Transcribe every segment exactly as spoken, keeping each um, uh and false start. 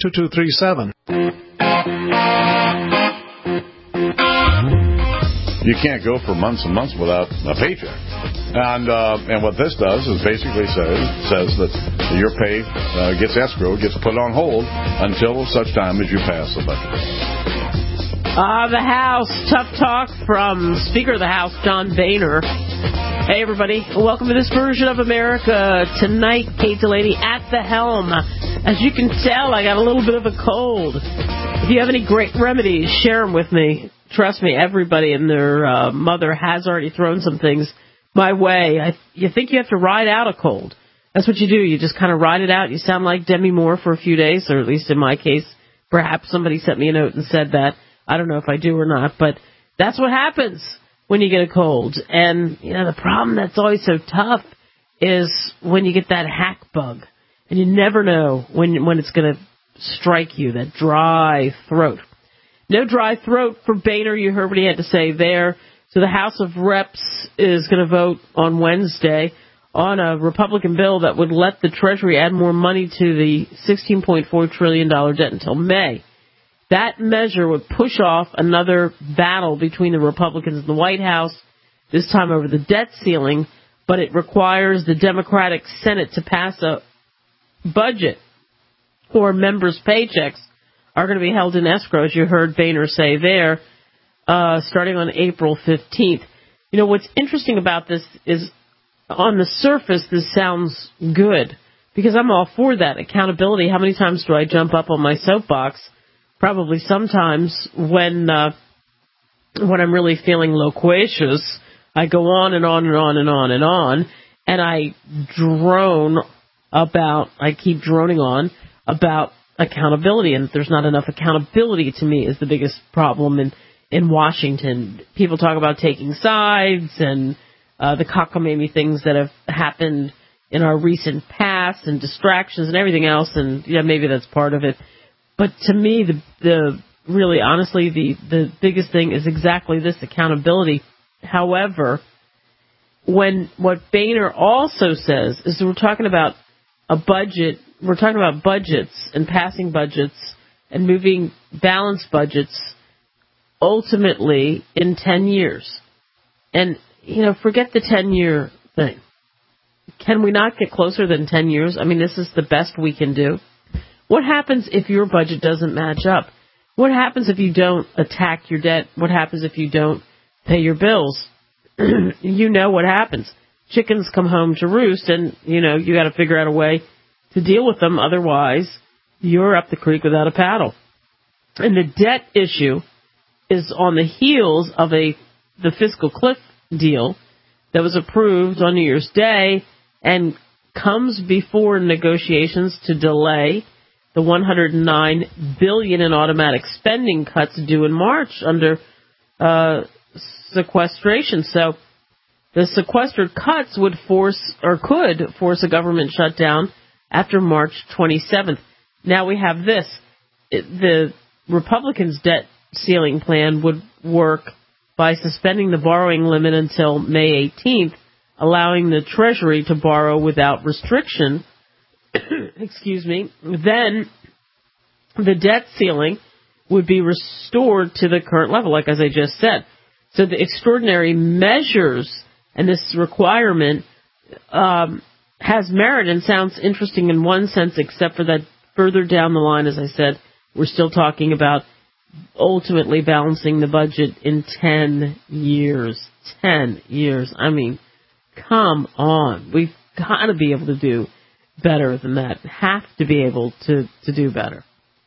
two two three seven. You can't go for months and months without a paycheck. And uh, and what this does is basically says, says that your pay uh, gets escrowed, gets put on hold until such time as you pass the budget. Uh, the House, tough talk from Speaker of the House, John Boehner. Hey, everybody. Welcome to this version of America. Tonight, Kate Delaney at the helm. As you can tell, I got a little bit of a cold. If you have any great remedies, share them with me. Trust me, everybody and their uh, mother has already thrown some things my way. I, you think you have to ride out a cold. That's what you do. You just kind of ride it out. You sound like Demi Moore for a few days, or at least in my case, perhaps somebody sent me a note and said that. I don't know if I do or not, but that's what happens when you get a cold. And, you know, the problem that's always so tough is when you get that hack bug. And you never know when when it's going to strike you, that dry throat. No dry throat for Boehner. You heard what he had to say there. So the House of Reps is going to vote on Wednesday on a Republican bill that would let the Treasury add more money to the sixteen point four trillion dollars debt until May. That measure would push off another battle between the Republicans and the White House, this time over the debt ceiling, but it requires the Democratic Senate to pass a budget or members' paychecks are going to be held in escrow, as you heard Boehner say there, uh, starting on April fifteenth. You know, what's interesting about this is, on the surface, this sounds good, because I'm all for that. Accountability. How many times do I jump up on my soapbox? Probably sometimes when, uh, when I'm really feeling loquacious. I go on and on and on and on and on, and I drone about, I keep droning on about accountability, and there's not enough accountability, to me, is the biggest problem in, in Washington. People talk about taking sides and uh, the cockamamie things that have happened in our recent past and distractions and everything else, and yeah, maybe that's part of it. But to me, the, the really, honestly, the, the biggest thing is exactly this, accountability. However, when what Boehner also says is that we're talking about a budget, we're talking about budgets and passing budgets and moving balanced budgets ultimately in ten years. And, you know, forget the ten-year thing. Can we not get closer than ten years? I mean, this is the best we can do. What happens if your budget doesn't match up? What happens if you don't attack your debt? What happens if you don't pay your bills? You know what happens. Chickens come home to roost, and, you know, you got to figure out a way to deal with them. Otherwise, you're up the creek without a paddle. And the debt issue is on the heels of a the fiscal cliff deal that was approved on New Year's Day and comes before negotiations to delay the one hundred nine billion dollars in automatic spending cuts due in March under uh, sequestration. So the sequestered cuts would force, or could force, a government shutdown after March twenty-seventh. Now we have this. It, the Republicans' debt ceiling plan would work by suspending the borrowing limit until May eighteenth, allowing the Treasury to borrow without restriction. Excuse me. Then the debt ceiling would be restored to the current level, like as I just said. So the extraordinary measures and this requirement um, has merit and sounds interesting in one sense, except for that further down the line, as I said, we're still talking about ultimately balancing the budget in ten years. Ten years. I mean, come on. We've got to be able to do better than that. Have to be able to, to do better.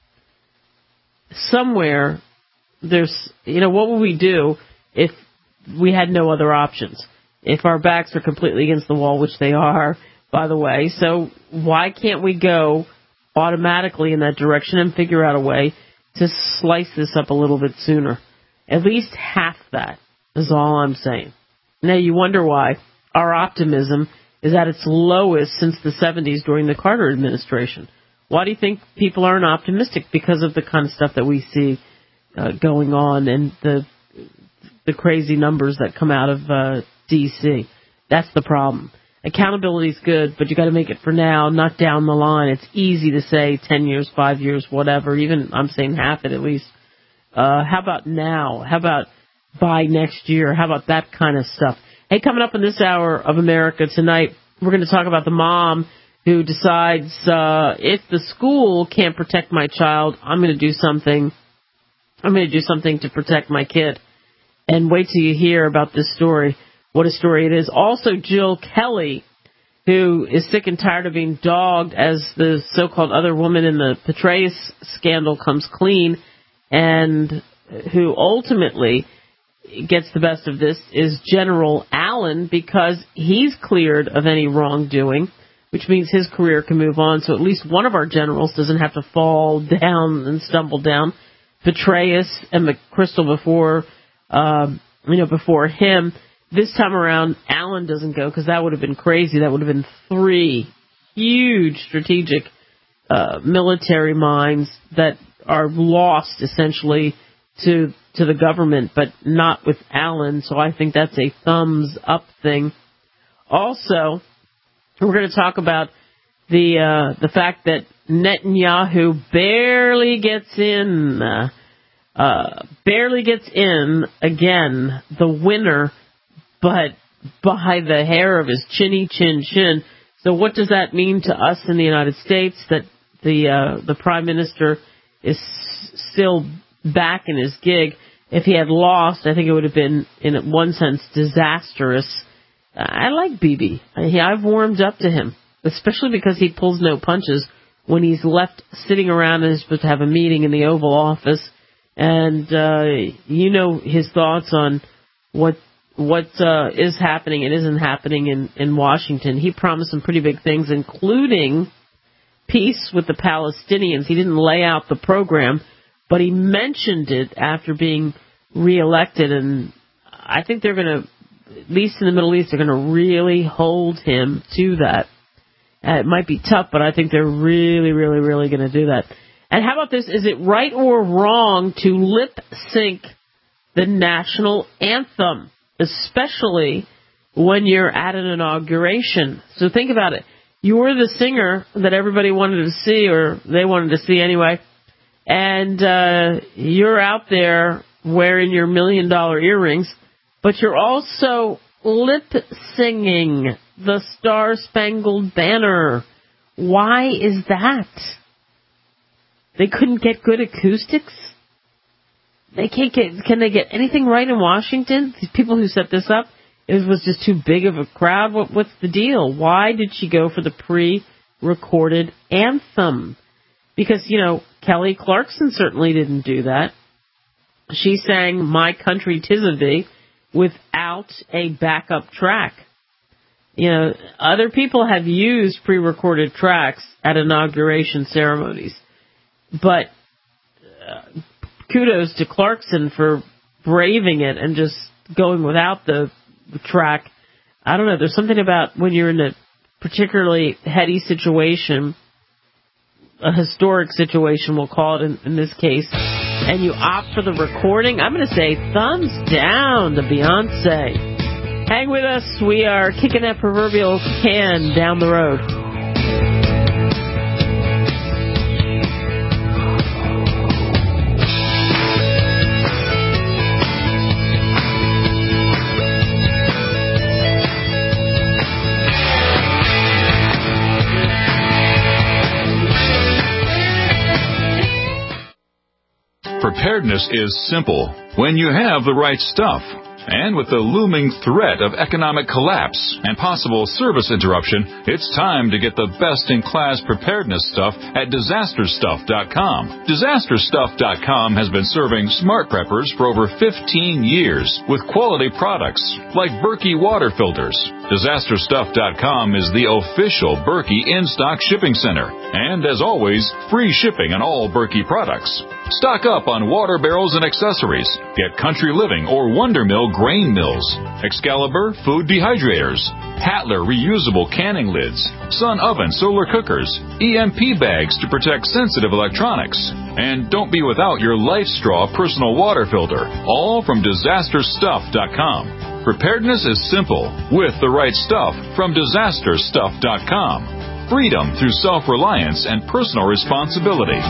Somewhere, there's, you know, what would we do if we had no other options? If our backs are completely against the wall, which they are, by the way. So why can't we go automatically in that direction and figure out a way to slice this up a little bit sooner? At least half that is all I'm saying. Now you wonder why our optimism is at its lowest since the seventies during the Carter administration. Why do you think people aren't optimistic? Because of the kind of stuff that we see uh, going on and the the crazy numbers that come out of uh, D C. That's the problem. accountability is good, but you got to make it for now, not down the line. It's easy to say ten years, five years, whatever. Even I'm saying half it at least. Uh, how about now? How about by next year? How about that kind of stuff? Hey, coming up in this hour of America tonight, we're going to talk about the mom who decides uh, if the school can't protect my child, I'm going to do something. I'm going to do something to protect my kid. And wait till you hear about this story, what a story it is. Also, Jill Kelly, who is sick and tired of being dogged as the so-called other woman in the Petraeus scandal comes clean, and who ultimately gets the best of this is General Allen, because he's cleared of any wrongdoing, which means his career can move on. So at least one of our generals doesn't have to fall down and stumble down. Petraeus and McChrystal before, um, you know, before him. This time around, Allen doesn't go because that would have been crazy. That would have been three huge strategic uh, military minds that are lost essentially to to the government, but not with Allen. So I think that's a thumbs up thing. Also, we're going to talk about the uh, the fact that Netanyahu barely gets in, uh, uh, barely gets in again, the winner, but by the hair of his chinny chin chin. So what does that mean to us in the United States, that the uh, the Prime Minister is still back in his gig? If he had lost, I think it would have been, in one sense, disastrous. I like Bibi. I've warmed up to him, especially because he pulls no punches when he's left sitting around and is supposed to have a meeting in the Oval Office. And uh, you know his thoughts on what what uh, is happening and isn't happening in, in Washington. He promised some pretty big things, including peace with the Palestinians. He didn't lay out the program, but he mentioned it after being reelected, and I think they're going to, at least in the Middle East, they're going to really hold him to that. Uh, it might be tough, but I think they're really, really, really going to do that. And how about this? Is it right or wrong to lip sync the national anthem, especially when you're at an inauguration? So think about it. You're the singer that everybody wanted to see, or they wanted to see anyway, and uh, you're out there wearing your million-dollar earrings, but you're also lip-singing the Star-Spangled Banner. Why is that? They couldn't get good acoustics? They can't get. Can they get anything right in Washington? These people who set this up, it was just too big of a crowd. What, what's the deal? Why did she go for the pre-recorded anthem? Because, you know, Kelly Clarkson certainly didn't do that. She sang My Country 'Tis of Thee without a backup track. You know, other people have used pre-recorded tracks at inauguration ceremonies. But uh, kudos to Clarkson for braving it and just going without the, the track. I don't know, there's something about when you're in a particularly heady situation, a historic situation, we'll call it in, in this case, and you opt for the recording, I'm going to say thumbs down to Beyonce. Hang with us. We are kicking that proverbial can down the road. Preparedness is simple when you have the right stuff. And with the looming threat of economic collapse and possible service interruption, it's time to get the best-in-class preparedness stuff at disaster stuff dot com. disaster stuff dot com has been serving smart preppers for over fifteen years with quality products like Berkey water filters. disaster stuff dot com is the official Berkey in-stock shipping center. And as always, free shipping on all Berkey products. Stock up on water barrels and accessories. Get Country Living or Wonder Mill grain mills, Excalibur food dehydrators, Hatler reusable canning lids, Sun oven solar cookers, E M P bags to protect sensitive electronics. And don't be without your Life Straw personal water filter, all from disaster stuff dot com. Preparedness is simple with the right stuff from disaster stuff dot com. Freedom through self-reliance and personal responsibility.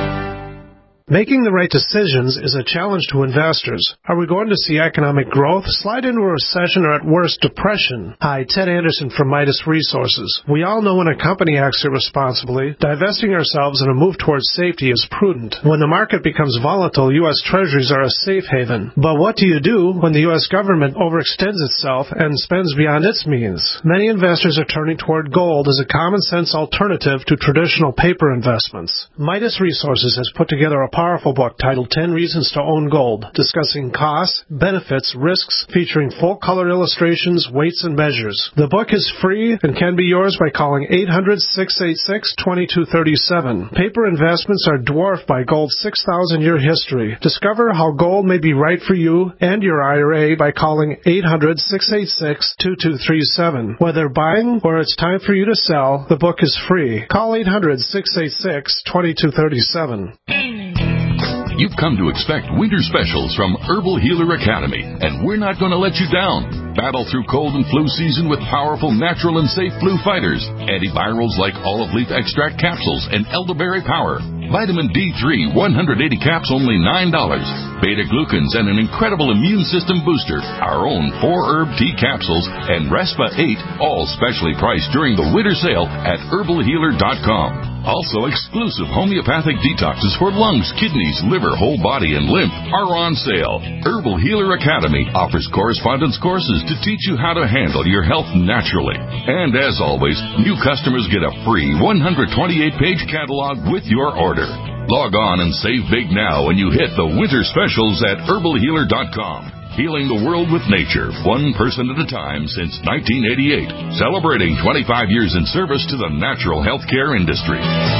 Making the right decisions is a challenge to investors. Are we going to see economic growth, slide into a recession, or at worst, depression? Hi, Ted Anderson from Midas Resources. We all know when a company acts irresponsibly, divesting ourselves in a move towards safety is prudent. When the market becomes volatile, U S Treasuries are a safe haven. But what do you do when the U S government overextends itself and spends beyond its means? Many investors are turning toward gold as a common-sense alternative to traditional paper investments. Midas Resources has put together a powerful book titled ten Reasons to Own Gold, discussing costs, benefits, risks, featuring full-color illustrations, weights, and measures. The book is free and can be yours by calling eight hundred, six eight six, two two three seven. Paper investments are dwarfed by gold's six thousand year history. Discover how gold may be right for you and your I R A by calling eight hundred, six eight six, two two three seven. Whether buying or it's time for you to sell, the book is free. Call eight hundred, six eight six, two two three seven. You've come to expect winter specials from Herbal Healer Academy, and we're not going to let you down. Battle through cold and flu season with powerful, natural, and safe flu fighters. Antivirals like olive leaf extract capsules and elderberry power. Vitamin D three, one hundred eighty caps, only nine dollars. Beta-glucans and an incredible immune system booster. Our own four-herb tea capsules and Respa eight, all specially priced during the winter sale at herbal healer dot com. Also, exclusive homeopathic detoxes for lungs, kidneys, liver, whole body, and lymph are on sale. Herbal Healer Academy offers correspondence courses to teach you how to handle your health naturally. And as always, new customers get a free one hundred twenty-eight page catalog with your order. Log on and save big now when you hit the winter specials at herbal healer dot com. Healing the world with nature, one person at a time since nineteen eighty-eight. Celebrating twenty-five years in service to the natural healthcare industry.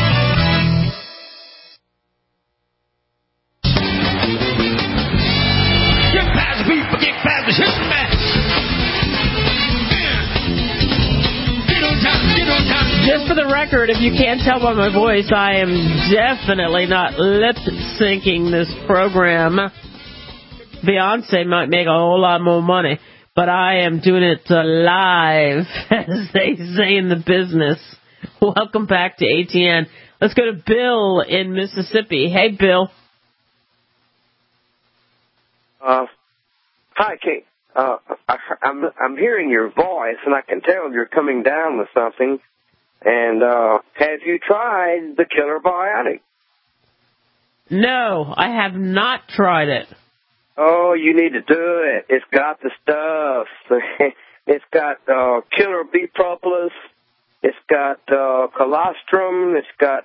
Get past people, get past the shit, man. Get on top, get on top. Just for the record, if you can't tell by my voice, I am definitely not lip-syncing this program. Beyonce might make a whole lot more money, but I am doing it uh, live, as they say in the business. Welcome back to A T N. Let's go to Bill in Mississippi. Hey, Bill. Uh, hi, Kate. Uh, I, I'm I'm hearing your voice, and I can tell you're coming down with something. And uh, have you tried the Killer Biotic? No, I have not tried it. Oh, you need to do it. It's got the stuff. It's got uh, killer bee propolis. It's got uh, colostrum. It's got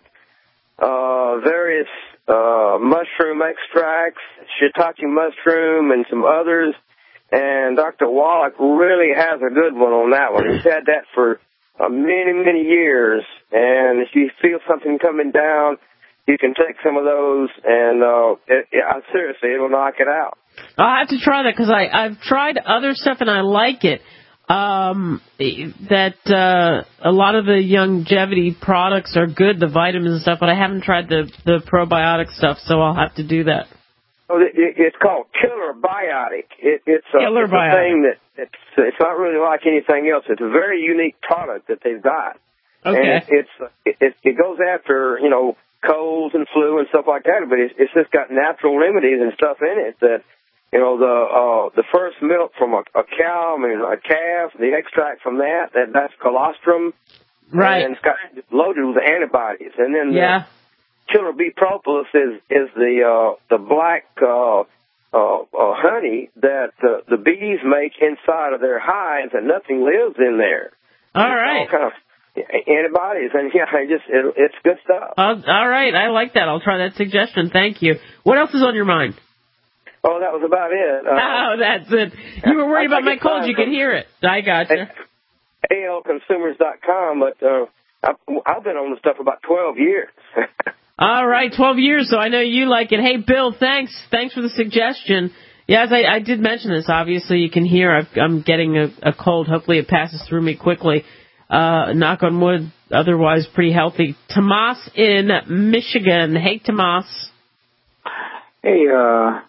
uh, various uh, mushroom extracts, shiitake mushroom, and some others. And Doctor Wallach really has a good one on that one. He's had that for uh, many, many years. And if you feel something coming down, you can take some of those, and uh, it, it, seriously, it'll knock it out. I'll have to try that because I've tried other stuff and I like it. Um, that uh, a lot of the longevity products are good, the vitamins and stuff, but I haven't tried the, the probiotic stuff, so I'll have to do that. Oh, it, it's called Killer Biotic. It, it's a, Killer it's Biotic. a thing that it's, it's not really like anything else. It's a very unique product that they've got. Okay. And it's it, it, it goes after, you know, colds and flu and stuff like that, but it's, it's just got natural remedies and stuff in it that, you know, the uh, the first milk from a, a cow, I mean, a calf, the extract from that, that that's colostrum. Right. And it's got loaded with antibodies. And then yeah. the Killer bee propolis is, is the uh, the black uh, uh, uh, honey that uh, the bees make inside of their hives, and nothing lives in there. All right. All kind of antibodies, and yeah, I just it, it's good stuff. Uh, all right, I like that. I'll try that suggestion. Thank you. What else is on your mind? Oh, that was about it. Uh, oh, that's it. You were worried about my cold. You could hear it. I got you. A L consumers dot com, but uh, I've, I've been on the stuff about twelve years. All right, twelve years, so I know you like it. Hey, Bill, thanks. Thanks for the suggestion. Yes, I, I did mention this. Obviously, you can hear I've, I'm getting a, a cold. Hopefully, it passes through me quickly. Uh, knock on wood, otherwise pretty healthy. Tomas in Michigan. Hey, Tomas. Hey, uh,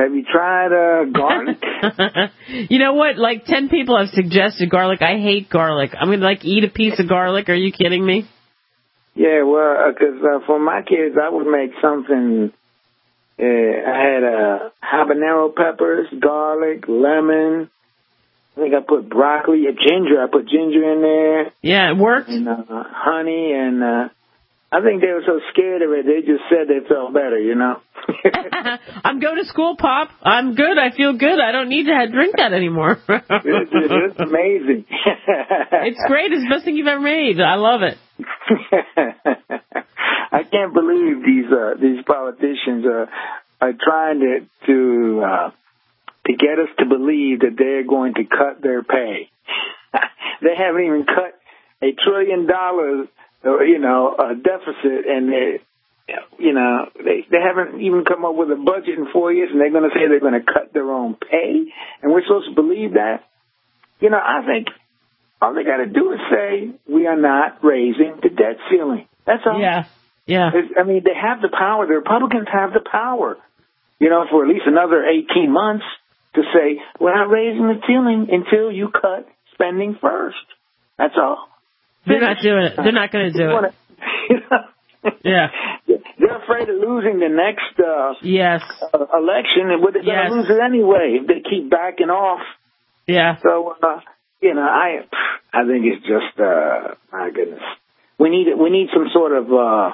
Have you tried uh, garlic? You know what? Like ten people have suggested garlic. I hate garlic. I'm going to, like, eat a piece of garlic. Are you kidding me? Yeah, well, because uh, uh, for my kids, I would make something. Uh, I had uh, habanero peppers, garlic, lemon. I think I put broccoli, uh, ginger. I put ginger in there. Yeah, it worked. And uh, honey, and uh, I think they were so scared of it, they just said they felt better, you know. I'm going to school, Pop. I'm good. I feel good. I don't need to drink that anymore. it's, it's amazing. It's great. It's the best thing you've ever made. I love it. I can't believe these uh, these politicians are are trying to to uh, to get us to believe that they're going to cut their pay. They haven't even cut a trillion dollars, you know, a deficit, and they, you know, they they haven't even come up with a budget in four years, and they're going to say they're going to cut their own pay, and we're supposed to believe that. You know, I think all they got to do is say we are not raising the debt ceiling. That's all. Yeah, yeah. It's, I mean, they have the power. The Republicans have the power, you know, for at least another eighteen months to say we're not raising the ceiling until you cut spending first. That's all. They're not doing it. They're not going to do it. You know? Yeah. They're afraid of losing the next uh, yes. uh, election, and they're going to yes. lose it anyway if they keep backing off. Yeah. So, uh, you know, I I think it's just, uh, my goodness. We need we need some sort of, uh,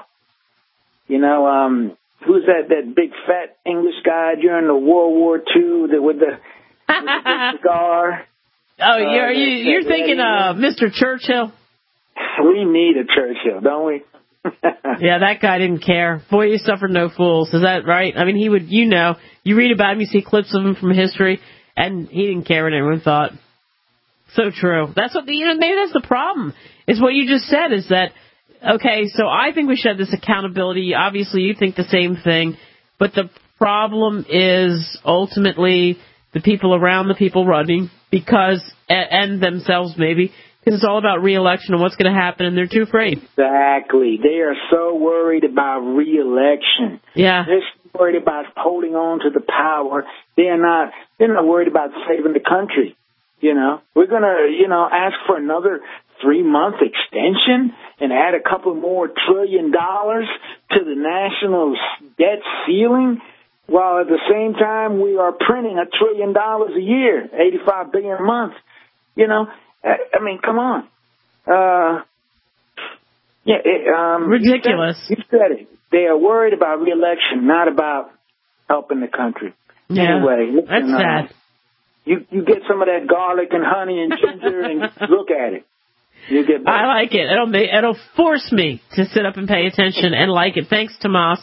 you know, um, who's that, that big fat English guy during the World War Two that with the, with the cigar? Oh, you're, uh, you, you're thinking uh, Mister Churchill? We need a Churchill, don't we? Yeah, that guy didn't care. Boy, you suffered no fools. Is that right? I mean, he would, you know, you read about him, you see clips of him from history, and he didn't care what everyone thought. So true. That's what the, you know, maybe that's the problem, is what you just said, is that, okay, so I think we should have this accountability. Obviously, you think the same thing, but the problem is ultimately the people around the people running, because, and themselves maybe, because it's all about re-election and what's going to happen, and they're too afraid. Exactly. They are so worried about re-election. Yeah. They're so worried about holding on to the power. They're not, they're not worried about saving the country. You know, we're going to, you know, ask for another three-month extension and add a couple more trillion dollars to the national debt ceiling, while at the same time we are printing a trillion dollars a year, eighty-five billion dollars a month. You know, I mean, come on. Uh, yeah, it, um, ridiculous. You said, you said it. They are worried about re-election, not about helping the country. Yeah, anyway, listen, that's sad. Uh, you you get some of that garlic and honey and ginger and look at it. You get better. I like it. It'll be, it'll force me to sit up and pay attention and like it. Thanks, Tomas.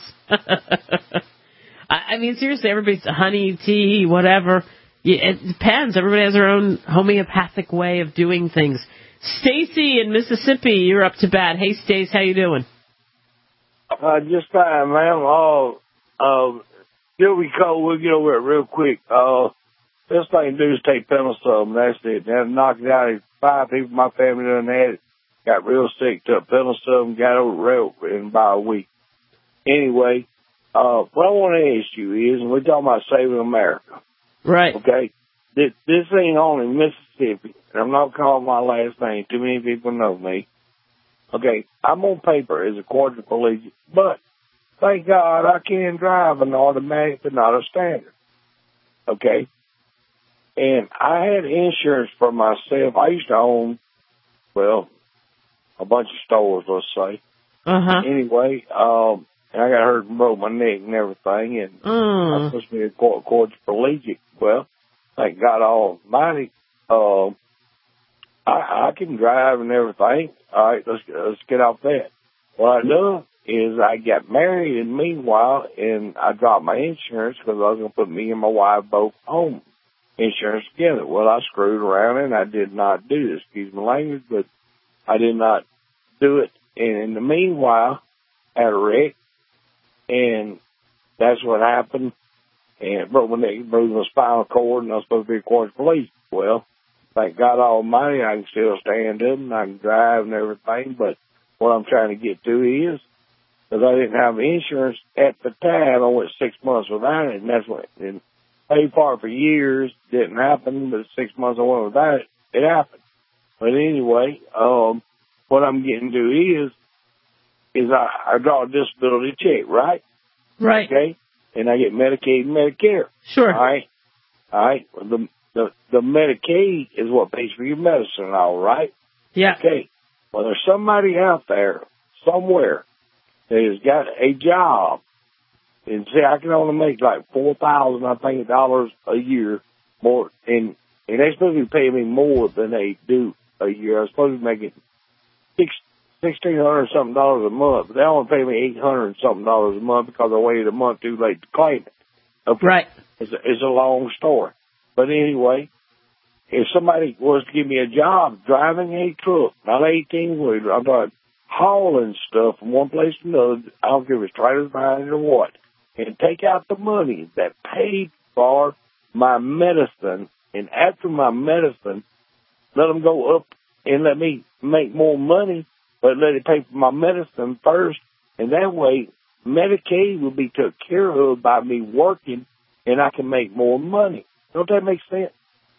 I mean, seriously, everybody's honey, tea, whatever. It depends. Everybody has their own homeopathic way of doing things. Stacy in Mississippi, you're up to bat. Hey, Stace, how you doing? Uh, just fine, ma'am. Uh, uh, still be cold. We'll get over it real quick. Uh, best thing to do is take penicillin. That's it. That'll knock it out. Five people in my family done had it. Got real sick, took penicillin, got over it in about a week. Anyway, uh, what I want to ask you is, and we're talking about saving America. Right. Okay? This, this ain't only Mississippi, and I'm not calling my last name. Too many people know me. Okay, I'm on paper as a quadriplegic, but thank God I can drive an automatic but not a standard. Okay? And I had insurance for myself. I used to own, well, a bunch of stores, let's say. Uh-huh. Anyway, um, and I got hurt and broke my neck and everything, and mm. I'm supposed to be a quadriplegic. Well, thank God Almighty, uh, I, I can drive and everything. All right, let's let's get off that. What I done is I got married, and meanwhile, and I dropped my insurance because I was going to put me and my wife both home insurance together. Well, I screwed around and I did not do this. Excuse my language, but I did not do it. And in the meanwhile, I had a wreck, and that's what happened. And it broke my neck, broke my spinal cord, and I was supposed to be a quadriplegic. Well, thank God Almighty, I can still stand up and I can drive and everything. But what I'm trying to get to is, because I didn't have insurance at the time, I went six months without it, and that's what. And paid for it for years. Didn't happen, but six months I went without it. It happened. But anyway, um, what I'm getting to is, is I, I draw a disability check, right? Right. Okay. And I get Medicaid and Medicare. Sure. All right. All right. Well, the, the, the Medicaid is what pays for your medicine and all, right? Yeah. Okay. Well, there's somebody out there somewhere that has got a job. And see, I can only make like four thousand, I think, dollars a year more. And, and they're supposed to be paying me more than they do a year. I'm supposed to be making six, sixteen hundred something dollars a month, but they only pay me eight hundred something dollars a month because I waited a month too late to claim it. Okay. Right. It's a, it's a long story. But anyway, if somebody was to give me a job driving a truck, not an eighteen-wheeler, I'm talking hauling stuff from one place to another, I don't care if it's trailers behind it or what, and take out the money that paid for my medicine, and after my medicine, let them go up and let me make more money, but let it pay for my medicine first, and that way Medicaid will be taken care of by me working, and I can make more money. Don't that make sense?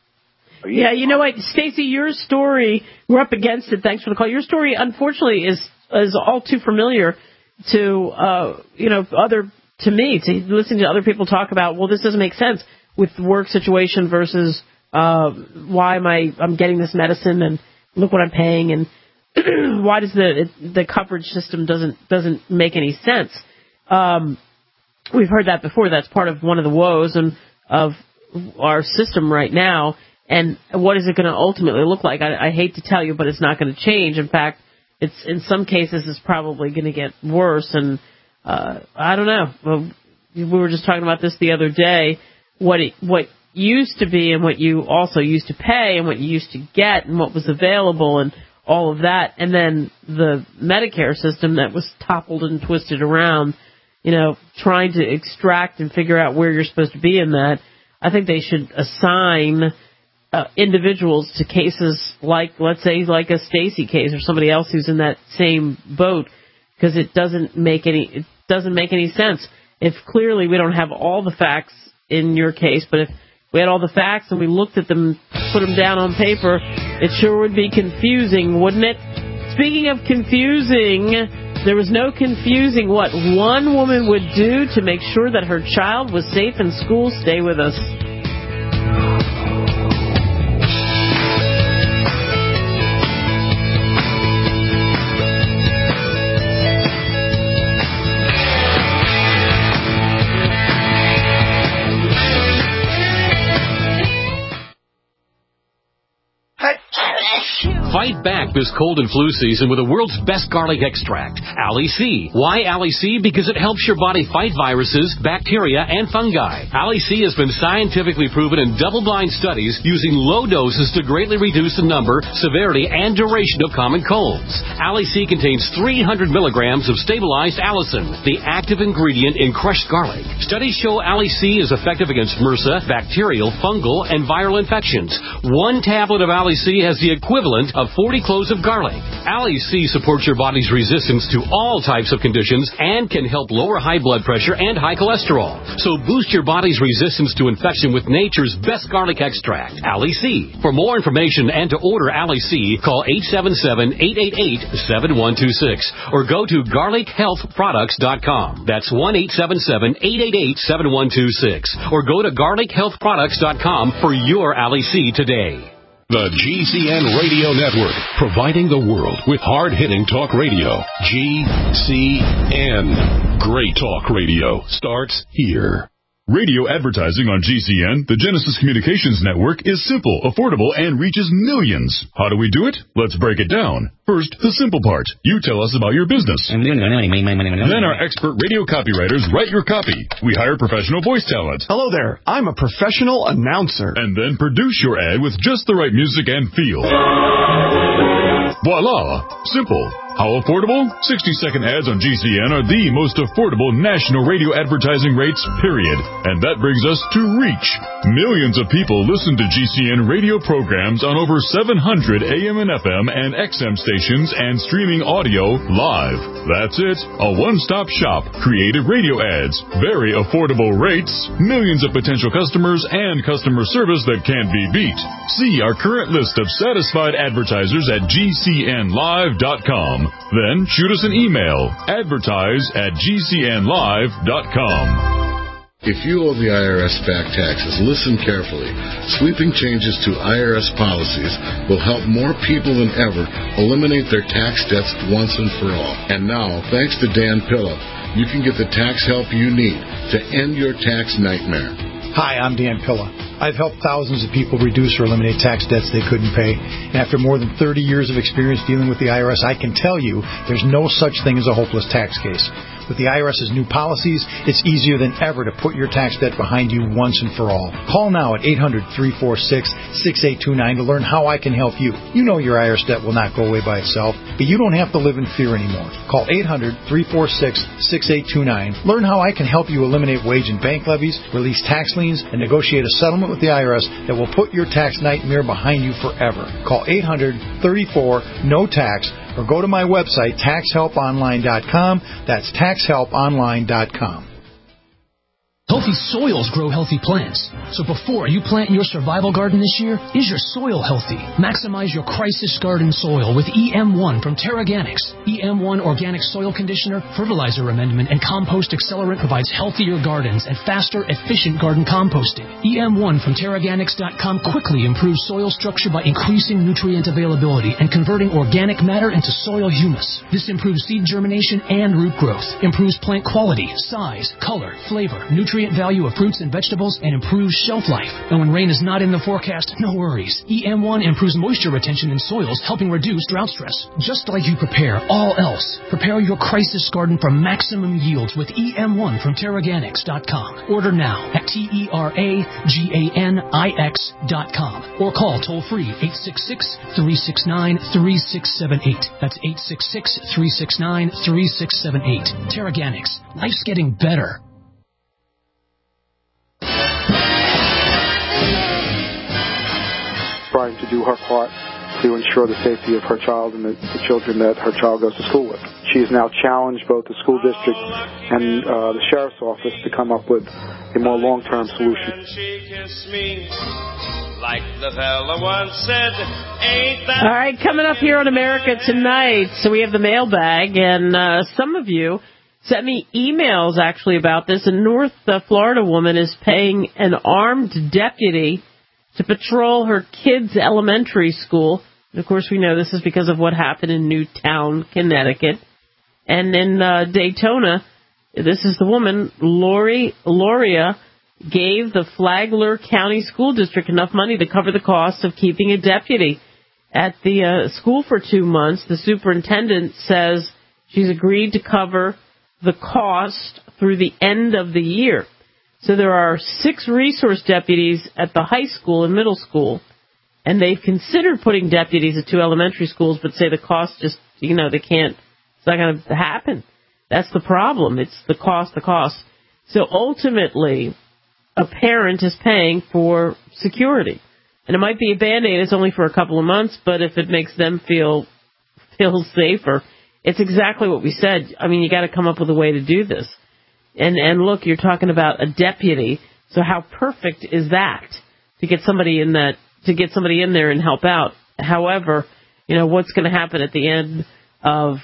You yeah, you know what, Stacey, your story, we're up against it. Thanks for the call. Your story, unfortunately, is is all too familiar to, uh, you know, other to me, to listen to other people talk about, well, this doesn't make sense with the work situation versus uh, why am I I'm getting this medicine and look what I'm paying, and why does the the coverage system doesn't doesn't make any sense. Um, we've heard that before. That's part of one of the woes and of our system right now. And what is it going to ultimately look like? I, I hate to tell you, but it's not going to change. In fact, it's in some cases it's probably going to get worse. And uh, I don't know. Well, we were just talking about this the other day. What it, what used to be, and what you also used to pay, and what you used to get, and what was available, and all of that, and then the Medicare system that was toppled and twisted around. You know, trying to extract and figure out where you're supposed to be in that. I think they should assign Uh, individuals to cases like, let's say, like a Stacey case or somebody else who's in that same boat, because it doesn't make any it doesn't make any sense. If clearly we don't have all the facts in your case, but if we had all the facts and we looked at them, put them down on paper, it sure would be confusing, wouldn't it? Speaking of confusing, there was no confusing what one woman would do to make sure that her child was safe in school. Stay with us. Fight back this cold and flu season with the world's best garlic extract, Ali C. Why Ali C? Because it helps your body fight viruses, bacteria, and fungi. Ali C has been scientifically proven in double-blind studies using low doses to greatly reduce the number, severity, and duration of common colds. Ali C contains three hundred milligrams of stabilized allicin, the active ingredient in crushed garlic. Studies show Ali C is effective against MRSA, bacterial, fungal, and viral infections. One tablet of Ali C has the equivalent of forty cloves of garlic. Ali C supports your body's resistance to all types of conditions and can help lower high blood pressure and high cholesterol. So boost your body's resistance to infection with nature's best garlic extract, Ali C. For more information and to order Ali C, call eight seven seven, eight eight eight, seven one two six or go to garlic health products dot com. That's one eight seven seven, eight eight eight, seven one two six or go to garlic health products dot com for your Ali C today. The G C N Radio Network, providing the world with hard-hitting talk radio. G C N. Great talk radio starts here. Radio advertising on G C N, the Genesis Communications Network, is simple, affordable, and reaches millions. How do we do it? Let's break it down. First, the simple part. You tell us about your business. Then our expert radio copywriters write your copy. We hire professional voice talent. Hello there. I'm a professional announcer. And then produce your ad with just the right music and feel. Voila! Simple. How affordable? sixty-second ads on G C N are the most affordable national radio advertising rates, period. And that brings us to reach. Millions of people listen to G C N radio programs on over seven hundred A M and F M and X M stations and streaming audio live. That's it. A one-stop shop. Creative radio ads. Very affordable rates. Millions of potential customers and customer service that can't be beat. See our current list of satisfied advertisers at G C N live dot com. Then shoot us an email, advertise at G C N live dot com. If you owe the I R S back taxes, listen carefully. Sweeping changes to I R S policies will help more people than ever eliminate their tax debts once and for all. And now, thanks to Dan Pilla, you can get the tax help you need to end your tax nightmare. Hi, I'm Dan Pilla. I've helped thousands of people reduce or eliminate tax debts they couldn't pay. And after more than thirty years of experience dealing with the I R S, I can tell you there's no such thing as a hopeless tax case. With the I R S's new policies, it's easier than ever to put your tax debt behind you once and for all. Call now at eight hundred, three four six, six eight two nine to learn how I can help you. You know your I R S debt will not go away by itself, but you don't have to live in fear anymore. Call eight hundred, three four six, six eight two nine. Learn how I can help you eliminate wage and bank levies, release tax liens, and negotiate a settlement with the I R S that will put your tax nightmare behind you forever. Call eight hundred, thirty-four, N O T A X or go to my website, tax help online dot com. That's tax help online dot com. Healthy soils grow healthy plants. So before you plant your survival garden this year, is your soil healthy? Maximize your crisis garden soil with E M one from Terraganics. E M one Organic Soil Conditioner, Fertilizer Amendment, and Compost Accelerant provides healthier gardens and faster, efficient garden composting. E M one from Terraganics dot com quickly improves soil structure by increasing nutrient availability and converting organic matter into soil humus. This improves seed germination and root growth, improves plant quality, size, color, flavor, nutrient value of fruits and vegetables, and improves shelf life. And when rain is not in the forecast, no worries. E M one improves moisture retention in soils, helping reduce drought stress. Just like you prepare all else, prepare your crisis garden for maximum yields with E M one from Terraganics dot com. Order now at T E R A G A N I X dot com or call toll-free eight six six, three six nine, three six seven eight. That's eight six six, three six nine, three six seven eight. Terraganics. Life's getting better. Trying to do her part to ensure the safety of her child and the, the children that her child goes to school with. She has now challenged both the school district and uh, the sheriff's office to come up with a more long-term solution. Like the fella once said, ain't that... All right, coming up here on America Tonight, so we have the mailbag, and uh, some of you sent me emails actually about this. A North uh, Florida woman is paying an armed deputy to patrol her kids' elementary school. And of course, we know this is because of what happened in Newtown, Connecticut. And in uh, Daytona, this is the woman, Lori Loria, gave the Flagler County School District enough money to cover the cost of keeping a deputy at the uh, school for two months. The superintendent says she's agreed to cover the cost through the end of the year. So there are six resource deputies at the high school and middle school, and they've considered putting deputies at two elementary schools, but say the cost just, you know, they can't, it's not going to happen. That's the problem. It's the cost, the cost. So ultimately, a parent is paying for security. And it might be a Band-Aid, it's only for a couple of months, but if it makes them feel feel safer, it's exactly what we said. I mean, you got to come up with a way to do this. And and look, you're talking about a deputy. So how perfect is that to get somebody in that to get somebody in there and help out? However, you know what's going to happen at the end of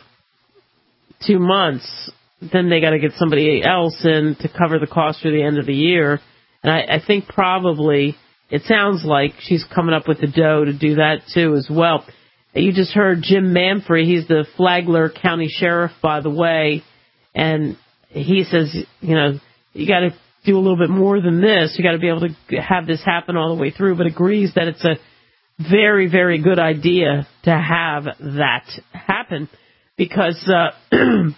two months? Then they got to get somebody else in to cover the cost through the end of the year. And I, I think probably it sounds like she's coming up with the dough to do that too as well. You just heard Jim Manfrey. He's the Flagler County Sheriff, by the way, and he says, you know, you got to do a little bit more than this. You got to be able to have this happen all the way through, but agrees that it's a very, very good idea to have that happen because, uh,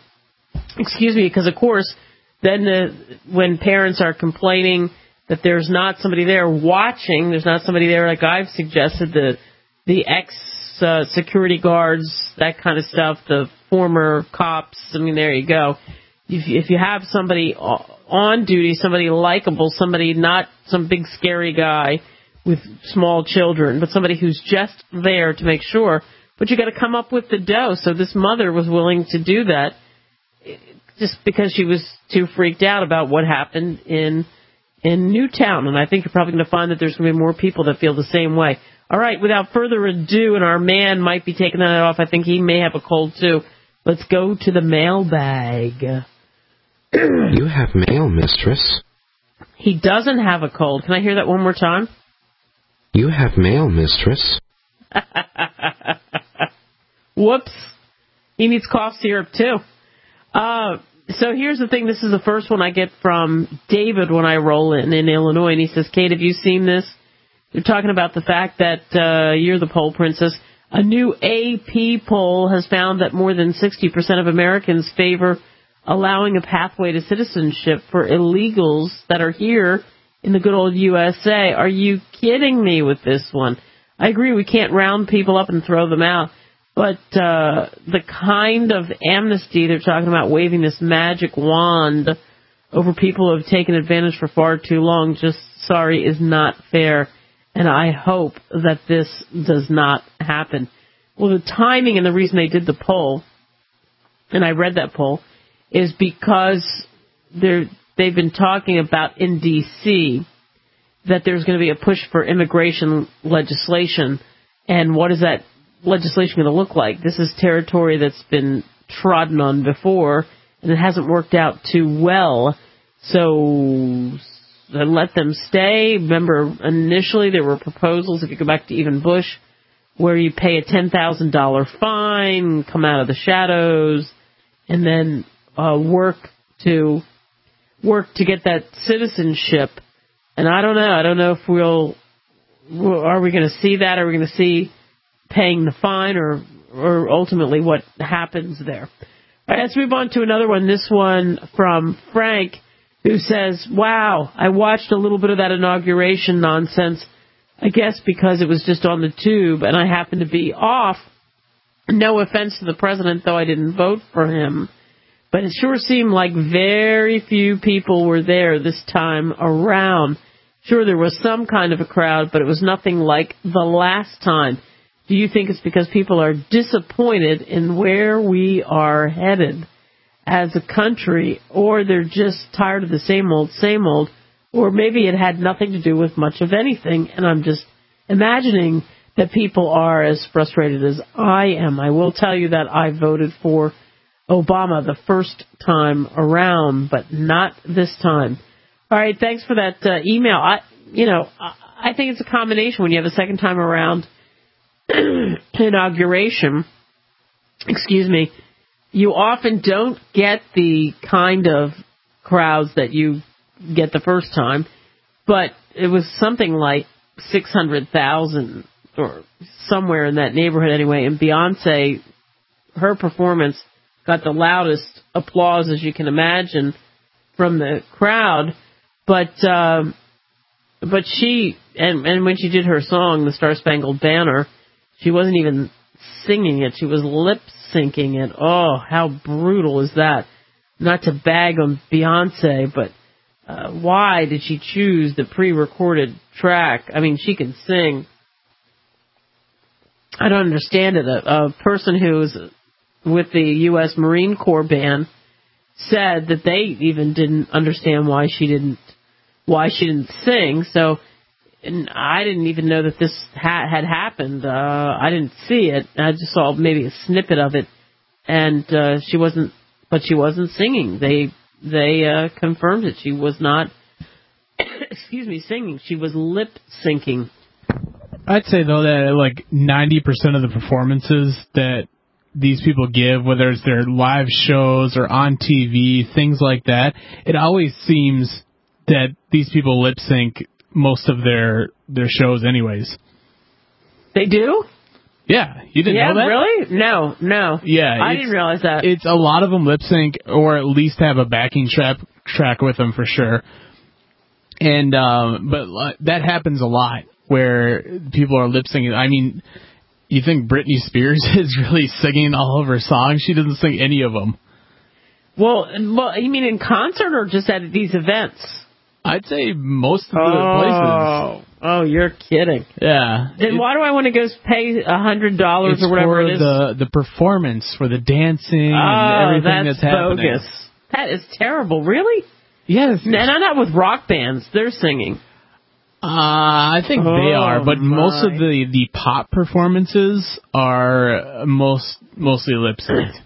excuse me, because, of course, then the, when parents are complaining that there's not somebody there watching, there's not somebody there like I've suggested, the the ex-security uh, guards, that kind of stuff, the former cops. I mean, there you go. If, if you have somebody on duty, somebody likable, somebody not some big scary guy with small children, but somebody who's just there to make sure. But you got to come up with the dough. So this mother was willing to do that just because she was too freaked out about what happened in in Newtown. And I think you're probably going to find that there's going to be more people that feel the same way. All right, without further ado, and our man might be taking that off. I think he may have a cold too. Let's go to the mailbag. You have mail, mistress. He doesn't have a cold. Can I hear that one more time? You have mail, mistress. Whoops. He needs cough syrup, too. Uh, so here's the thing. This is the first one I get from David when I roll in in Illinois. And he says, Kate, have you seen this? They're talking about the fact that uh, you're the poll princess. A new A P poll has found that more than sixty percent of Americans favor allowing a pathway to citizenship for illegals that are here in the good old U S A. Are you kidding me with this one? I agree we can't round people up and throw them out, but uh, the kind of amnesty they're talking about, waving this magic wand over people who have taken advantage for far too long, just, sorry, is not fair, and I hope that this does not happen. Well, the timing and the reason they did the poll, and I read that poll, is because they're, they've been talking about in D C that there's going to be a push for immigration legislation. And what is that legislation going to look like? This is territory that's been trodden on before, and it hasn't worked out too well. So let them stay. Remember, initially there were proposals, if you go back to even Bush, where you pay a ten thousand dollars fine, come out of the shadows, and then uh, work to work to get that citizenship. And I don't know. I don't know if we'll, are we going to see that? Are we going to see paying the fine, or or ultimately what happens there? All right, let's move on to another one. This one from Frank, who says, wow, I watched a little bit of that inauguration nonsense, I guess because it was just on the tube and I happened to be off. No offense to the president, though I didn't vote for him. But it sure seemed like very few people were there this time around. Sure, there was some kind of a crowd, but it was nothing like the last time. Do you think it's because people are disappointed in where we are headed as a country, or they're just tired of the same old, same old, or maybe it had nothing to do with much of anything, and I'm just imagining that people are as frustrated as I am. I will tell you that I voted for Obama the first time around, but not this time. All right, thanks for that uh, email. I, you know, I think it's a combination when you have a second time around inauguration. Excuse me. You often don't get the kind of crowds that you get the first time, but it was something like six hundred thousand or somewhere in that neighborhood anyway, and Beyonce, her performance got the loudest applause, as you can imagine, from the crowd. But uh, but she, and, and when she did her song, the Star Spangled Banner, she wasn't even singing it. She was lip-syncing it. Oh, how brutal is that? Not to bag on Beyonce, but uh, why did she choose the pre-recorded track? I mean, she can sing. I don't understand it. A, a person who's with the U S Marine Corps band said that they even didn't understand why she didn't why she didn't sing. So, and I didn't even know that this ha- had happened. Uh, I didn't see it. I just saw maybe a snippet of it, and uh, she wasn't. But she wasn't singing. They they uh, confirmed it. She was not. excuse me, singing. She was lip syncing. I'd say though that like ninety percent of the performances that these people give, whether it's their live shows or on T V, things like that, it always seems that these people lip sync most of their their shows anyways. They do? Yeah, you didn't yeah, know that? Really? No, no. Yeah, I didn't realize that. It's a lot of them lip sync or at least have a backing track track with them for sure. And um, but that happens a lot where people are lip syncing. I mean, you think Britney Spears is really singing all of her songs? She doesn't sing any of them. Well, well, you mean in concert or just at these events? I'd say most of the oh, places. Oh, you're kidding. Yeah. Then it, why do I want to go pay a hundred dollars or whatever for it is? the the performance, for the dancing oh, and everything that's, that's happening. bogus. That is terrible. Really? Yes. And I'm not with rock bands. They're singing. Uh, I think oh, they are, but my. most of the, the pop performances are most mostly lip synced.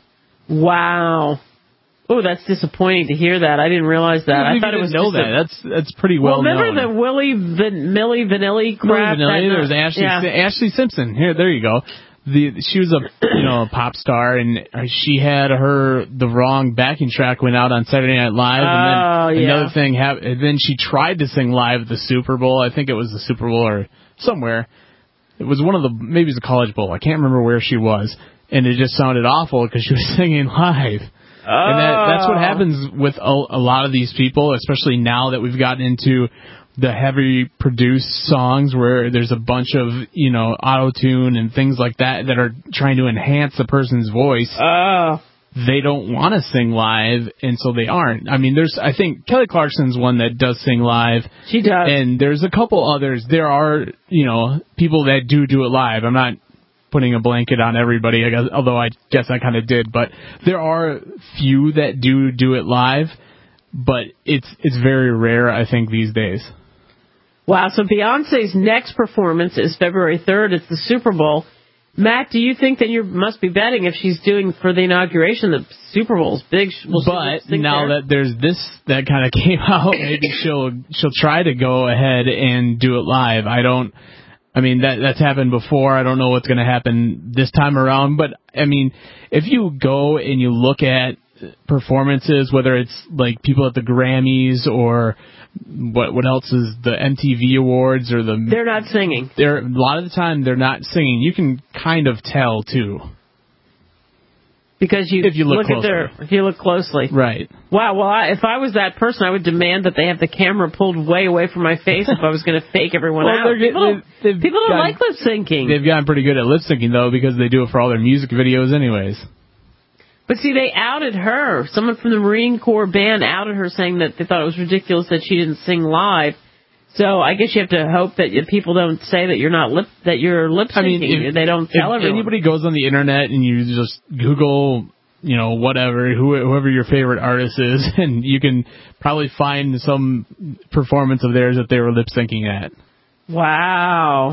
Wow. Oh, that's disappointing to hear that. I didn't realize that. I, I thought it was know just that. A, that's that's pretty well, well remember known. the Willie Van, Millie Vanilli crap? Millie Vanilli. There was Ashley yeah. Ashley Simpson. Here, there you go. The she was a you know a pop star, and she had her the wrong backing track went out on Saturday Night Live, and then oh, yeah. another thing happened. And then she tried to sing live at the Super Bowl. I think it was the Super Bowl or somewhere. It was one of the maybe it was a College Bowl. I can't remember where she was, and it just sounded awful because she was singing live. Oh. And that, that's what happens with a, a lot of these people, especially now that we've gotten into the heavy produced songs where there's a bunch of, you know, auto-tune and things like that that are trying to enhance the person's voice. Oh. They don't want to sing live, and so they aren't. I mean, there's, I think Kelly Clarkson's one that does sing live. She does. And there's a couple others. There are, you know, people that do do it live. I'm not putting a blanket on everybody, I guess, although I guess I kind of did. But there are few that do do it live, but it's it's very rare, I think, these days. Wow, so Beyonce's next performance is February third. It's the Super Bowl. Matt, do you think that you must be betting if she's doing for the inauguration the Super Bowl's big? Will but now there? that there's this that kind of came out, maybe she'll she'll try to go ahead and do it live. I don't. I mean that that's happened before. I don't know what's going to happen this time around. But I mean, if you go and you look at performances, whether it's like people at the Grammys or what what else is the M T V Awards or the they're not singing. They're a lot of the time they're not singing. You can kind of tell too, because you if you look, look closely. at their if you look closely. Right. Wow. Well, I, if I was that person, I would demand that they have the camera pulled way away from my face if I was going to fake everyone well, out. People, they've, don't, people don't gotten, like lip syncing. They've gotten pretty good at lip syncing though, because they do it for all their music videos anyways. But see, they outed her. Someone from the Marine Corps band outed her, saying that they thought it was ridiculous that she didn't sing live. So I guess you have to hope that people don't say that you're not lip that you're lip syncing. I mean, if, they don't tell if everyone. Anybody goes on the internet and you just Google, you know, whatever, whoever your favorite artist is, and you can probably find some performance of theirs that they were lip syncing at. Wow.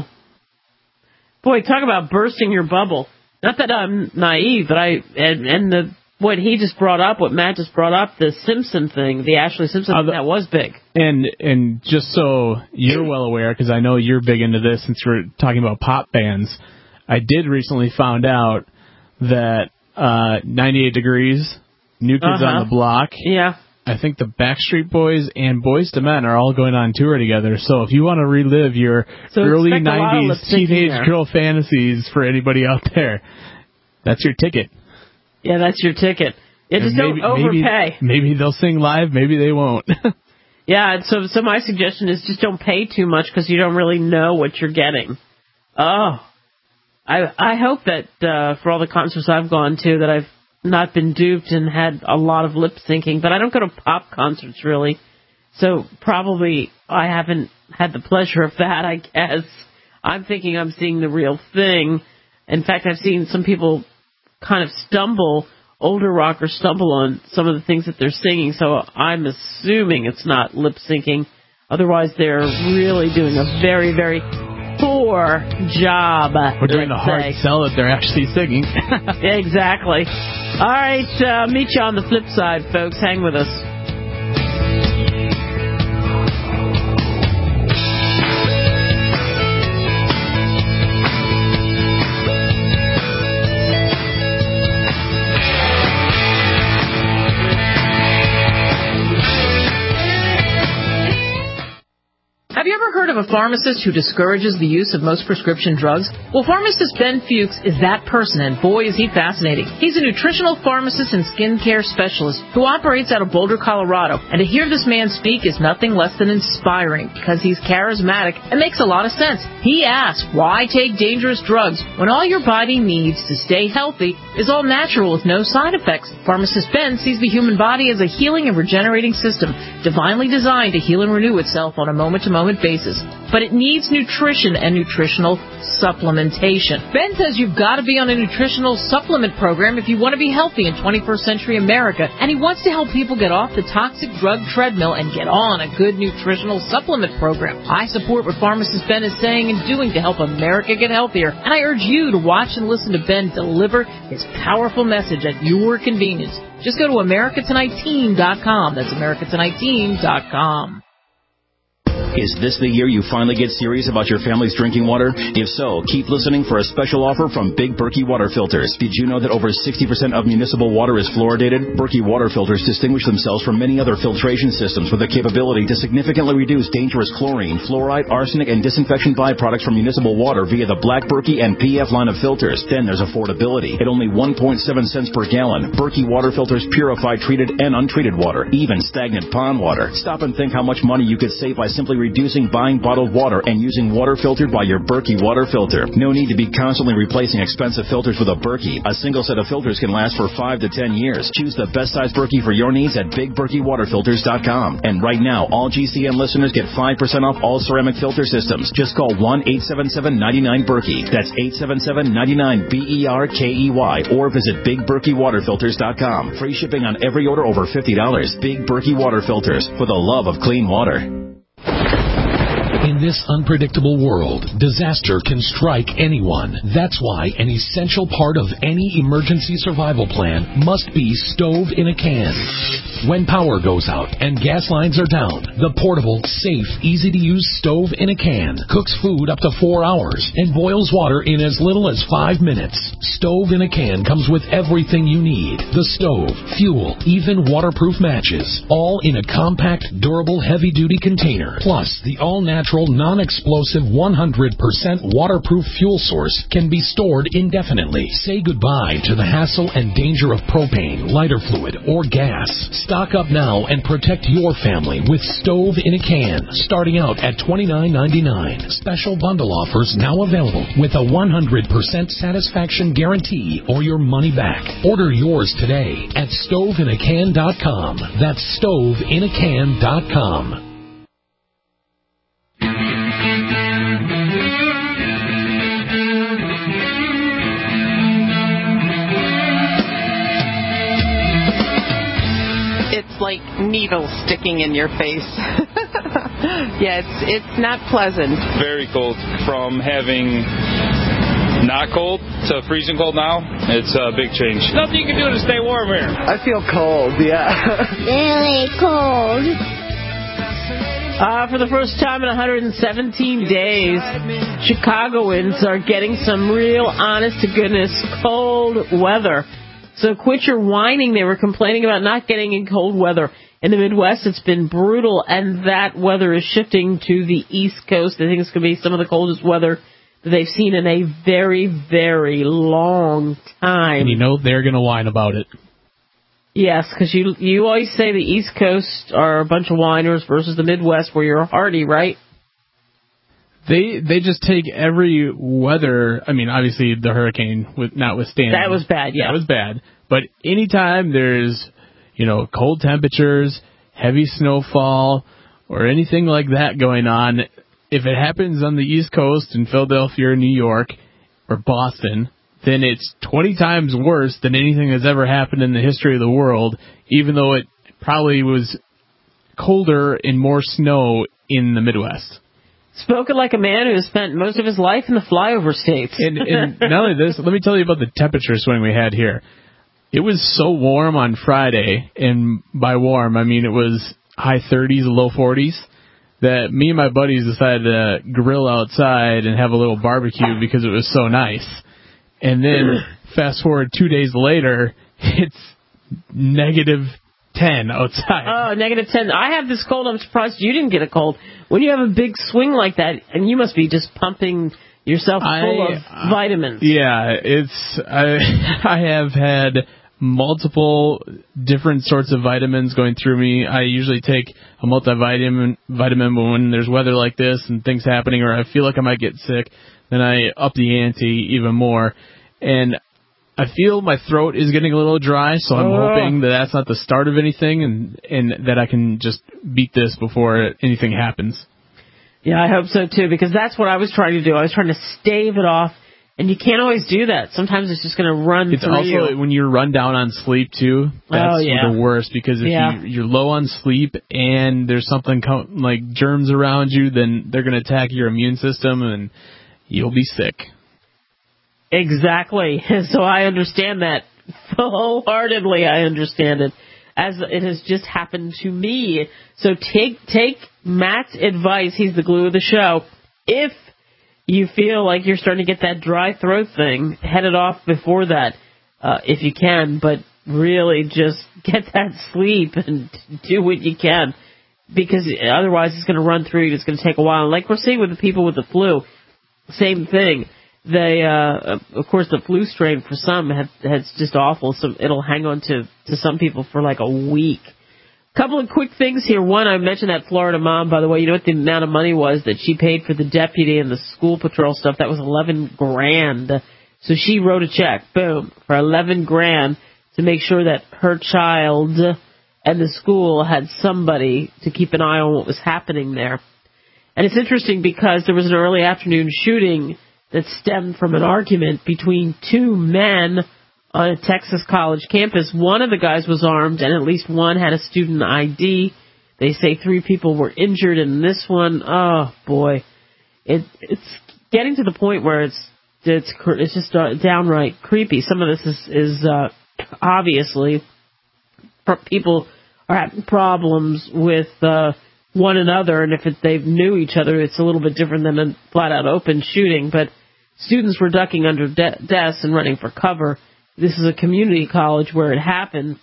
Boy, talk about bursting your bubble. Not that I'm naive, but I and, and the what he just brought up, what Matt just brought up, the Simpson thing, the Ashley Simpson uh, thing, that was big. And and just so you're well aware, because I know you're big into this since we're talking about pop bands, I did recently found out that uh, ninety-eight Degrees, New Kids uh-huh. on the Block, yeah. I think the Backstreet Boys and Boyz two Men are all going on tour together. So if you want to relive your so early nineties teenage there. girl fantasies for anybody out there, that's your ticket. Yeah, that's your ticket. Yeah, just maybe, don't overpay. Maybe, maybe they'll sing live, maybe they won't. Yeah, so so my suggestion is just don't pay too much because you don't really know what you're getting. Oh, I I hope that uh, for all the concerts I've gone to that I've not been duped and had a lot of lip syncing, but I don't go to pop concerts really, so probably I haven't had the pleasure of that, I guess. I'm thinking I'm seeing the real thing. In fact, I've seen some people kind of stumble, older rockers stumble on some of the things that they're singing, so I'm assuming it's not lip syncing. Otherwise, they're really doing a very, very poor job. We're doing a hard sell that they're actually singing. Exactly. All right, uh, meet you on the flip side, folks. Hang with us. Have you ever heard of a pharmacist who discourages the use of most prescription drugs? Well, pharmacist Ben Fuchs is that person, and boy is he fascinating. He's a nutritional pharmacist and skincare specialist who operates out of Boulder, Colorado, and to hear this man speak is nothing less than inspiring because he's charismatic and makes a lot of sense. He asks, why take dangerous drugs when all your body needs to stay healthy is all natural with no side effects? Pharmacist Ben sees the human body as a healing and regenerating system, divinely designed to heal and renew itself on a moment-to-moment basis. But it needs nutrition and nutritional supplementation. Ben says you've got to be on a nutritional supplement program if you want to be healthy in twenty-first century America, and he wants to help people get off the toxic drug treadmill and get on a good nutritional supplement program. I support what pharmacist Ben is saying and doing to help America get healthier, and I urge you to watch and listen to Ben deliver his powerful message at your convenience. Just go to America Tonight Team dot com. That's America Tonight Team dot com. Is this the year you finally get serious about your family's drinking water? If so, keep listening for a special offer from Big Berkey Water Filters. Did you know that over sixty percent of municipal water is fluoridated? Berkey Water Filters distinguish themselves from many other filtration systems with the capability to significantly reduce dangerous chlorine, fluoride, arsenic, and disinfection byproducts from municipal water via the Black Berkey and P F line of filters. Then there's affordability. At only one point seven cents per gallon, Berkey Water Filters purify treated and untreated water, even stagnant pond water. Stop and think how much money you could save by simply reducing buying bottled water and using water filtered by your Berkey water filter. No need to be constantly replacing expensive filters with a Berkey. A single set of filters can last for five to ten years. Choose the best size Berkey for your needs at Big Berkey Water Filters dot com. And right now, all G C N listeners get five percent off all ceramic filter systems. Just call one eight seven seven, nine nine, Berkey. That's eight seven seven, nine nine, B E R K E Y. Or visit Big Berkey Water Filters dot com. Free shipping on every order over fifty dollars. Big Berkey Water Filters, for the love of clean water. In this unpredictable world, disaster can strike anyone. That's why an essential part of any emergency survival plan must be stove in a can. When power goes out and gas lines are down, the portable, safe, easy-to-use stove in a can cooks food up to four hours and boils water in as little as five minutes. Stove in a can comes with everything you need. The stove, fuel, even waterproof matches, all in a compact, durable, heavy-duty container. Plus, the all-natural, non-explosive, one hundred percent waterproof fuel source can be stored indefinitely. Say goodbye to the hassle and danger of propane, lighter fluid, or gas. Stock up now and protect your family with Stove in a Can, starting out at twenty-nine ninety-nine. Special bundle offers now available with a one hundred percent satisfaction guarantee or your money back. Order yours today at stove in a can dot com. That's stove in a can dot com. It's like needles sticking in your face. Yeah, it's it's not pleasant. Very cold. From having not cold to freezing cold now, it's a big change. Nothing you can do to stay warm here. I feel cold, yeah. Really cold. Uh, for the first time in one hundred seventeen days, Chicagoans are getting some real honest-to-goodness cold weather. So quit your whining. They were complaining about not getting in cold weather. In the Midwest, it's been brutal, and that weather is shifting to the East Coast. I think it's going to be some of the coldest weather that they've seen in a very, very long time. And you know they're going to whine about it. Yes, because you you always say the East Coast are a bunch of whiners versus the Midwest where you're hardy, right? They they just take every weather. I mean, obviously the hurricane with notwithstanding. That was bad, yeah. That was bad. But anytime there's, you know, cold temperatures, heavy snowfall, or anything like that going on, if it happens on the East Coast in Philadelphia or New York or Boston, then it's twenty times worse than anything that's ever happened in the history of the world, even though it probably was colder and more snow in the Midwest. Spoken like a man who has spent most of his life in the flyover states. and, and not only this, let me tell you about the temperature swing we had here. It was so warm on Friday, and by warm, I mean it was high thirties, low forties, that me and my buddies decided to grill outside and have a little barbecue because it was so nice. And then fast forward two days later, it's negative ten outside. Oh, negative ten. I have this cold. I'm surprised you didn't get a cold. When you have a big swing like that, and you must be just pumping yourself full I, of uh, vitamins. Yeah, it's I, I have had multiple different sorts of vitamins going through me. I usually take a multivitamin vitamin when there's weather like this and things happening, or I feel like I might get sick. Then I up the ante even more. And I feel my throat is getting a little dry, so I'm oh. hoping that that's not the start of anything, and, and that I can just beat this before anything happens. Yeah, I hope so, too, because that's what I was trying to do. I was trying to stave it off, and you can't always do that. Sometimes it's just going to run it's through also, you. When you're run down on sleep, too, that's oh, yeah. the worst, because if yeah. you, you're low on sleep and there's something co- like germs around you, then they're going to attack your immune system, and you'll be sick. Exactly. So I understand that wholeheartedly. I understand it, as it has just happened to me. So take take Matt's advice. He's the glue of the show. If you feel like you're starting to get that dry throat thing, head it off before that, uh, if you can. But really, just get that sleep and do what you can, because otherwise it's going to run through you. It's going to take a while. Like we're seeing with the people with the flu, same thing. They, uh, of course, the flu strain for some has, has just awful. So it'll hang on to, to some people for like a week. Couple of quick things here. One, I mentioned that Florida mom, by the way. You know what the amount of money was that she paid for the deputy and the school patrol stuff? That was eleven grand. So she wrote a check, boom, for eleven grand to make sure that her child and the school had somebody to keep an eye on what was happening there. And it's interesting because there was an early afternoon shooting that stemmed from an argument between two men on a Texas college campus. One of the guys was armed, and at least one had a student I D. They say three people were injured in this one. Oh, boy. It, it's getting to the point where it's it's it's just uh, downright creepy. Some of this is, is uh, obviously people are having problems with uh, one another, and if it, they knew each other, it's a little bit different than a flat-out open shooting. But students were ducking under de- desks and running for cover. This is a community college where it happened,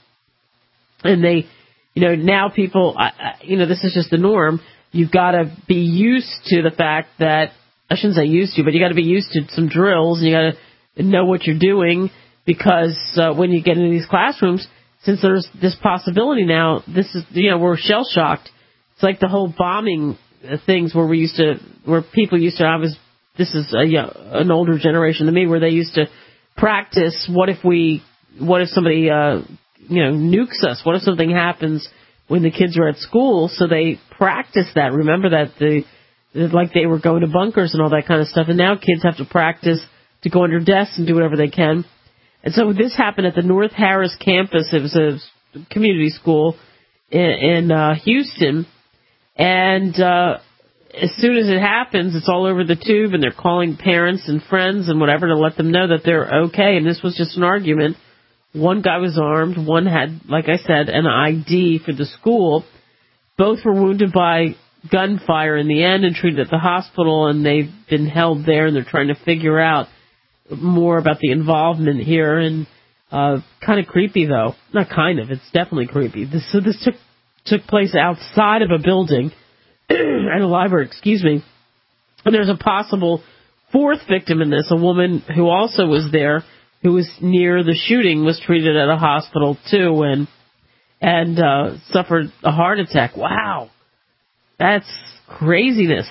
and they, you know, now people, I, I, you know, this is just the norm. You've got to be used to the fact that, I shouldn't say used to, but you got to be used to some drills, and you got to know what you're doing, because uh, when you get into these classrooms, since there's this possibility now, this is, you know, we're shell-shocked. It's like the whole bombing things where we used to, where people used to, I was, this is a, you know, an older generation than me, where they used to practice, what if we, what if somebody, uh, you know, nukes us? What if something happens when the kids are at school? So they practice that. Remember that the, like they were going to bunkers and all that kind of stuff. And now kids have to practice to go under desks and do whatever they can. And so this happened at the North Harris campus. It was a community school in, in uh, Houston. And uh, as soon as it happens, it's all over the tube, and they're calling parents and friends and whatever to let them know that they're okay. And this was just an argument. One guy was armed. One had, like I said, an I D for the school. Both were wounded by gunfire in the end and treated at the hospital, and they've been held there, and they're trying to figure out more about the involvement here. And uh, kind of creepy, though. Not kind of. It's definitely creepy. This, so this took took place outside of a building at a library, excuse me. And there's a possible fourth victim in this, a woman who also was there, who was near the shooting, was treated at a hospital too, and and uh, suffered a heart attack. Wow, that's craziness.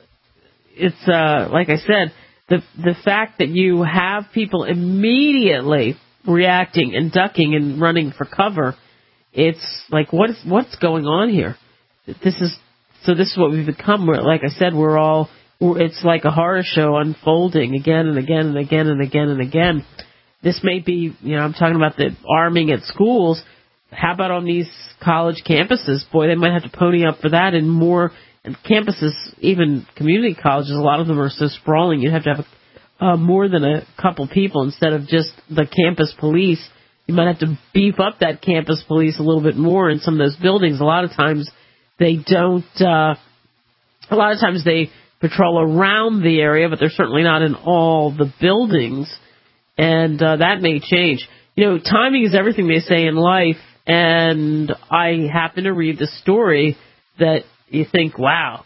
It's uh, like I said, the the fact that you have people immediately reacting and ducking and running for cover. It's like, what is, what's going on here? This is, so this is what we've become. We're, like I said, we're all, we're, it's like a horror show unfolding again and again and again and again and again. This may be, you know, I'm talking about the arming at schools. How about on these college campuses? Boy, they might have to pony up for that, and more, and campuses, even community colleges, a lot of them are so sprawling, you have to have a, uh, more than a couple people instead of just the campus police. You might have to beef up that campus police a little bit more in some of those buildings. A lot of times they don't, uh, a lot of times they patrol around the area, but they're certainly not in all the buildings. And uh, that may change. You know, timing is everything, they say, in life. and I happened to read the story that you think, wow,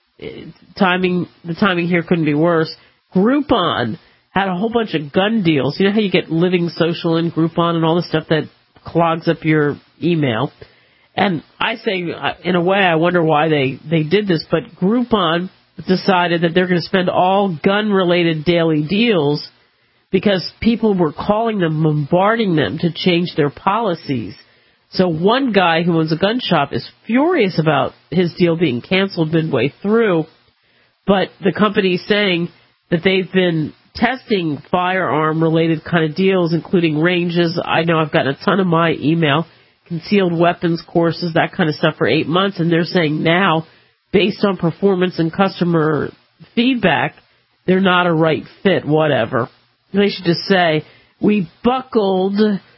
timing the timing here couldn't be worse. Groupon had a whole bunch of gun deals. You know how you get Living Social and Groupon and all the stuff that clogs up your email? And I say, in a way, I wonder why they, they did this, but Groupon decided that they're going to spend all gun-related daily deals because people were calling them, bombarding them to change their policies. So one guy who owns a gun shop is furious about his deal being canceled midway through, but the company's saying that they've been testing firearm-related kind of deals, including ranges. I know I've gotten a ton of my email, concealed weapons courses, that kind of stuff for eight months, and they're saying now, based on performance and customer feedback, they're not a right fit, whatever. They should just say, we buckled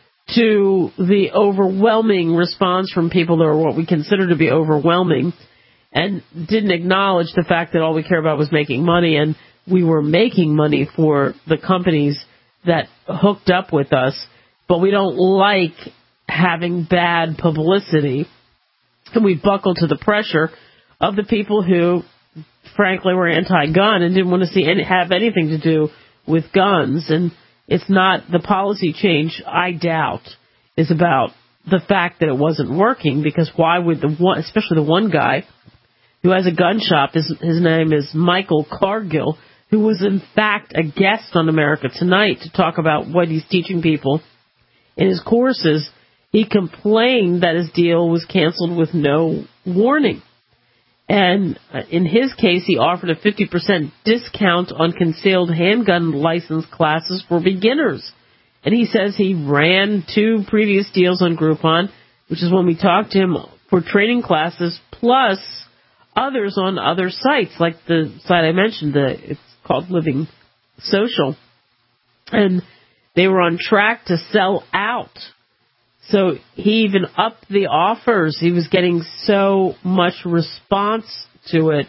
to the overwhelming response from people that are what we consider to be overwhelming, and didn't acknowledge the fact that all we care about was making money, and we were making money for the companies that hooked up with us, but we don't like having bad publicity, and we buckled to the pressure of the people who, frankly, were anti-gun and didn't want to see any, have anything to do with guns. And it's not the policy change, I doubt, is about the fact that it wasn't working, because why would the one, especially the one guy who has a gun shop, his, his name is Michael Cargill, who was in fact a guest on America Tonight to talk about what he's teaching people in his courses. He complained that his deal was canceled with no warning. And in his case, he offered a fifty percent discount on concealed handgun license classes for beginners. And he says he ran two previous deals on Groupon, which is when we talked to him, for training classes, plus others on other sites, like the site I mentioned, the, it's called Living Social. And they were on track to sell out. So he even upped the offers. He was getting so much response to it.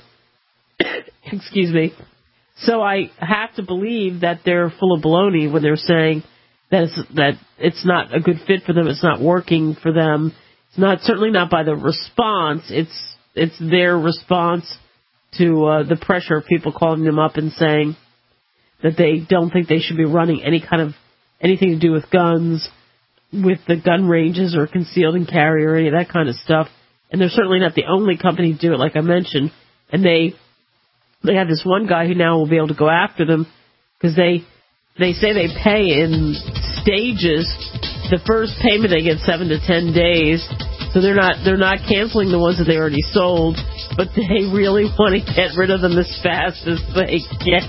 Excuse me. So I have to believe that they're full of baloney when they're saying that it's, that it's not a good fit for them. It's not working for them. It's not, certainly not by the response. It's it's their response to uh, the pressure of people calling them up and saying that they don't think they should be running any kind of anything to do with guns, with the gun ranges or concealed and carry or any of that kind of stuff. And they're certainly not the only company to do it, like I mentioned. And they they have this one guy who now will be able to go after them because they they say they pay in stages. The first payment they get seven to ten days. So they're not they're not canceling the ones that they already sold, but they really want to get rid of them as fast as they can.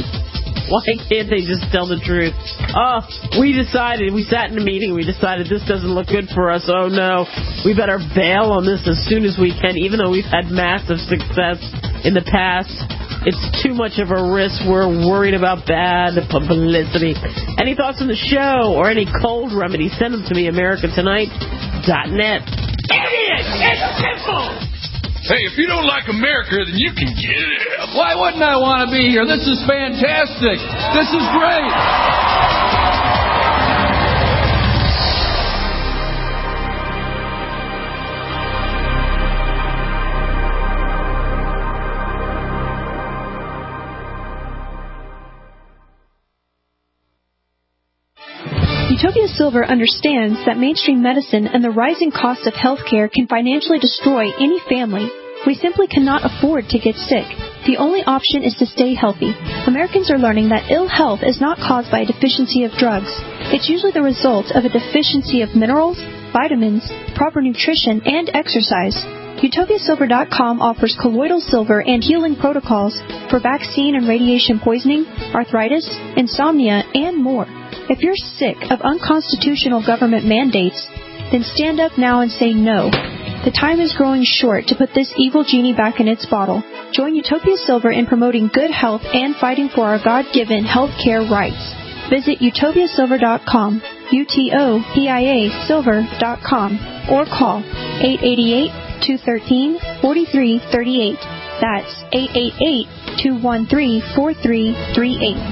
Why can't they just tell the truth? Oh, we decided, we sat in a meeting, we decided this doesn't look good for us. Oh, no, we better bail on this as soon as we can, even though we've had massive success in the past. It's too much of a risk. We're worried about bad publicity. Any thoughts on the show or any cold remedies, send them to me, America Tonight dot net. Idiot! It's simple! Hey, if you don't like America, then you can get it. Why wouldn't I want to be here? This is fantastic. This is great. Utopia Silver understands that mainstream medicine and the rising cost of healthcare can financially destroy any family. We simply cannot afford to get sick. The only option is to stay healthy. Americans are learning that ill health is not caused by a deficiency of drugs. It's usually the result of a deficiency of minerals, vitamins, proper nutrition, and exercise. Utopia Silver dot com offers colloidal silver and healing protocols for vaccine and radiation poisoning, arthritis, insomnia, and more. If you're sick of unconstitutional government mandates, then stand up now and say no. The time is growing short to put this evil genie back in its bottle. Join Utopia Silver in promoting good health and fighting for our God-given health care rights. Visit Utopia Silver dot com, U T O P I A Silver dot com, or call eight eight eight, two one three, four three three eight. That's eight eight eight, two one three, four three three eight.